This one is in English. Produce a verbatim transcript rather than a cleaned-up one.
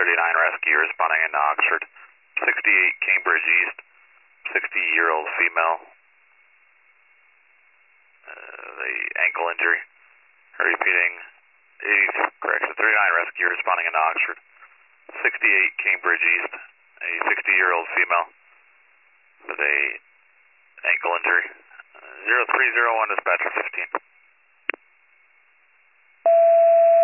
thirty-nine rescue responding into Oxford. sixty-eight Cambridge East, sixty-year-old female. Uh, the ankle injury. Repeating, eighty, correction, thirty-nine rescue responding into Oxford. sixty-eight Cambridge East, a sixty-year-old female with a ankle injury. zero three zero one dispatcher fifteen.